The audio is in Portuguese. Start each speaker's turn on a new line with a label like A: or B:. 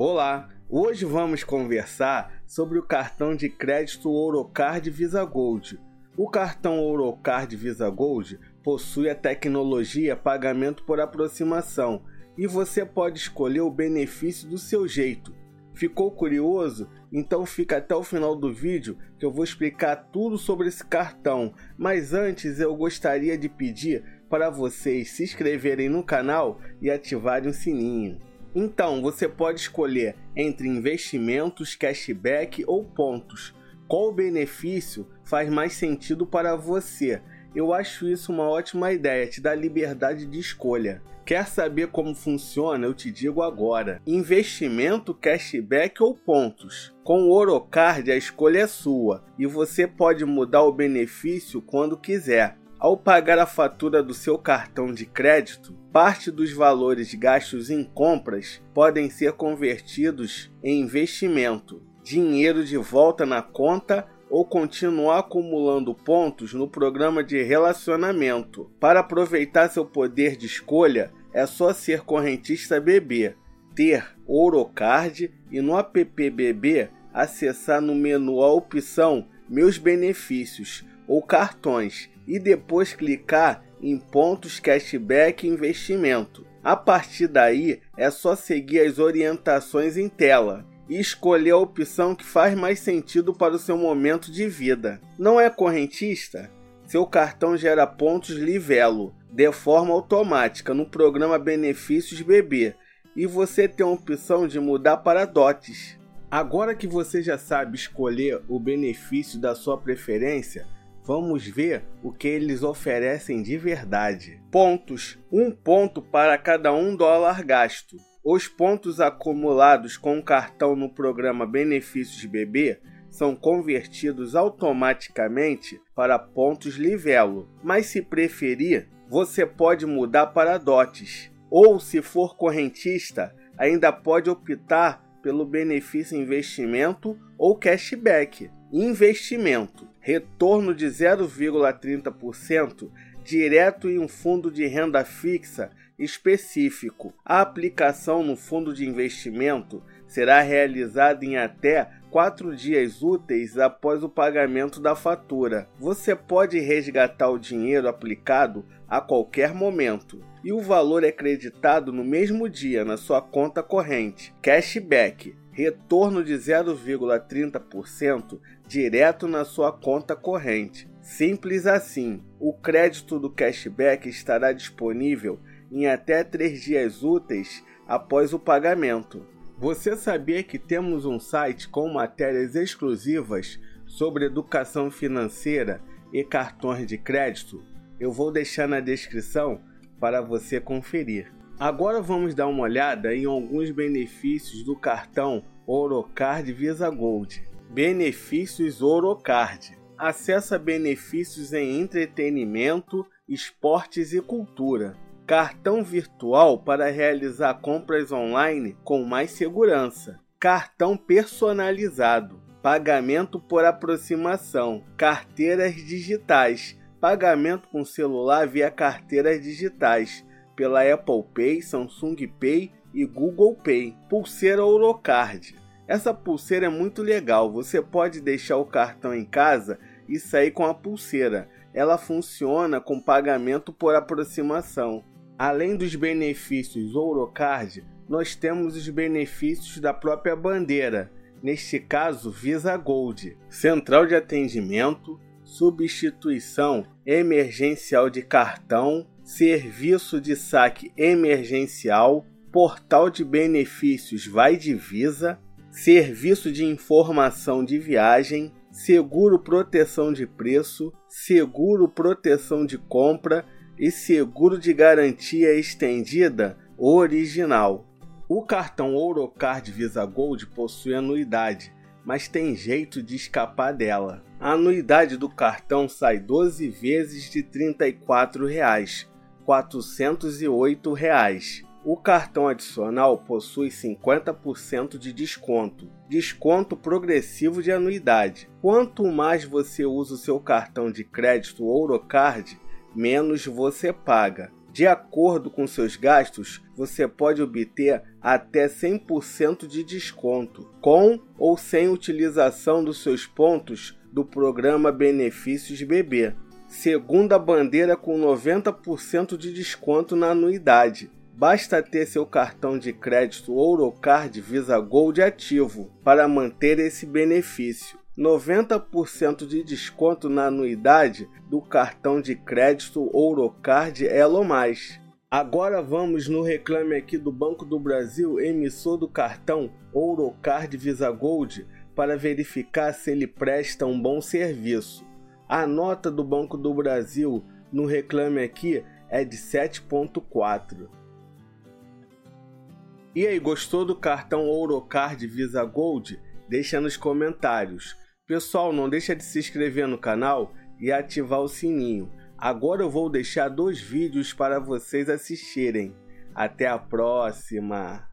A: Olá, hoje vamos conversar sobre o cartão de crédito Ourocard Visa Gold. O cartão Ourocard Visa Gold possui a tecnologia pagamento por aproximação e você pode escolher o benefício do seu jeito. Ficou curioso? Então fica até o final do vídeo que eu vou explicar tudo sobre esse cartão. Mas antes eu gostaria de pedir para vocês se inscreverem no canal e ativarem o sininho. Então você pode escolher entre investimentos, cashback ou pontos. Qual benefício faz mais sentido para você? Eu acho isso uma ótima ideia, te dá liberdade de escolha. Quer saber como funciona? Eu te digo agora. Investimento, cashback ou pontos? Com o Ourocard a escolha é sua e você pode mudar o benefício quando quiser. Ao pagar a fatura do seu cartão de crédito, parte dos valores gastos em compras podem ser convertidos em investimento, dinheiro de volta na conta ou continuar acumulando pontos no programa de relacionamento. Para aproveitar seu poder de escolha, é só ser correntista BB, ter Ourocard e no app BB acessar no menu a opção Meus Benefícios ou Cartões e depois clicar em pontos, cashback e investimento. A partir daí é só seguir as orientações em tela e escolher a opção que faz mais sentido para o seu momento de vida. Não é correntista? Seu cartão gera pontos Livelo de forma automática no programa Benefícios BB e você tem a opção de mudar para DOTs. Agora que você já sabe escolher o benefício da sua preferência, vamos ver o que eles oferecem de verdade. Pontos. 1 ponto para cada $1 gasto. Os pontos acumulados com o cartão no programa Benefícios BB são convertidos automaticamente para pontos Livelo. Mas se preferir, você pode mudar para DOTs. Ou, se for correntista, ainda pode optar pelo benefício investimento ou cashback. Investimento. Retorno de 0,30% direto em um fundo de renda fixa específico. A aplicação no fundo de investimento será realizada em até 4 dias úteis após o pagamento da fatura. Você pode resgatar o dinheiro aplicado a qualquer momento e o valor é creditado no mesmo dia na sua conta corrente. Cashback. Retorno de 0,30% direto na sua conta corrente. Simples assim. O crédito do cashback estará disponível em até 3 dias úteis após o pagamento. Você sabia que temos um site com matérias exclusivas sobre educação financeira e cartões de crédito? Eu vou deixar na descrição para você conferir. Agora vamos dar uma olhada em alguns benefícios do cartão Ourocard Visa Gold. Benefícios Ourocard. Acesse benefícios em entretenimento, esportes e cultura. Cartão virtual para realizar compras online com mais segurança. Cartão personalizado. Pagamento por aproximação. Carteiras digitais. Pagamento com celular via carteiras digitais pela Apple Pay, Samsung Pay e Google Pay. Pulseira Ourocard. Essa pulseira é muito legal, você pode deixar o cartão em casa e sair com a pulseira. Ela funciona com pagamento por aproximação. Além dos benefícios Ourocard, nós temos os benefícios da própria bandeira, neste caso Visa Gold. Central de atendimento, substituição emergencial de cartão, serviço de saque emergencial, portal de benefícios Vai de Visa, serviço de informação de viagem, seguro proteção de preço, seguro proteção de compra e seguro de garantia estendida original. O cartão Ourocard Visa Gold possui anuidade, mas tem jeito de escapar dela. A anuidade do cartão sai 12 vezes de R$ 34,00, R$ 408,00. O cartão adicional possui 50% de desconto. Desconto progressivo de anuidade. Quanto mais você usa o seu cartão de crédito Ourocard, menos você paga. De acordo com seus gastos, você pode obter até 100% de desconto, com ou sem utilização dos seus pontos do programa Benefícios BB. Segunda bandeira com 90% de desconto na anuidade. Basta ter seu cartão de crédito Ourocard Visa Gold ativo para manter esse benefício. 90% de desconto na anuidade do cartão de crédito Ourocard Elo Mais. Agora vamos no Reclame Aqui do Banco do Brasil, emissor do cartão Ourocard Visa Gold, para verificar se ele presta um bom serviço. A nota do Banco do Brasil no Reclame Aqui é de 7.4. E aí, gostou do cartão Ourocard Visa Gold? Deixa nos comentários. Pessoal, não deixa de se inscrever no canal e ativar o sininho. Agora eu vou deixar 2 vídeos para vocês assistirem. Até a próxima!